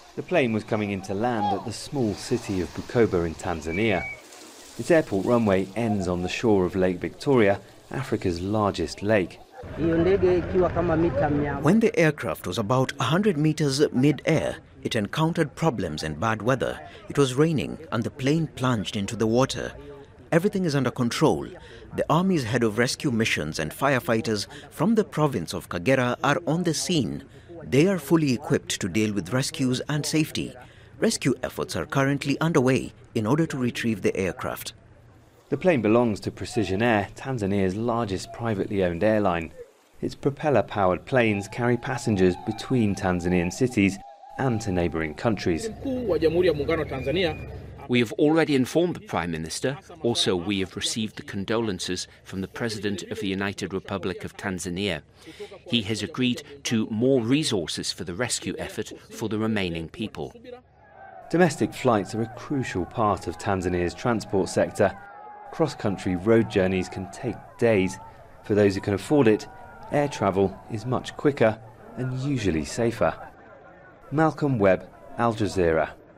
The plane was coming into land at the small city of Bukoba in Tanzania. Its airport runway ends on the shore of Lake Victoria, Africa's largest lake. When the aircraft was about 100 meters mid-air, it encountered problems and bad weather. It was raining and the plane plunged into the water. Everything is under control. The Army's head of rescue missions and firefighters from the province of Kagera are on the scene. They are fully equipped to deal with rescues and safety. Rescue efforts are currently underway in order to retrieve the aircraft. The plane belongs to Precision Air, Tanzania's largest privately owned airline. Its propeller-powered planes carry passengers between Tanzanian cities and to neighbouring countries. We have already informed the Prime Minister. Also, we have received the condolences from the President of the United Republic of Tanzania. He has agreed to more resources for the rescue effort for the remaining people. Domestic flights are a crucial part of Tanzania's transport sector. Cross-country road journeys can take days. For those who can afford it, air travel is much quicker and usually safer. Malcolm Webb, Al Jazeera.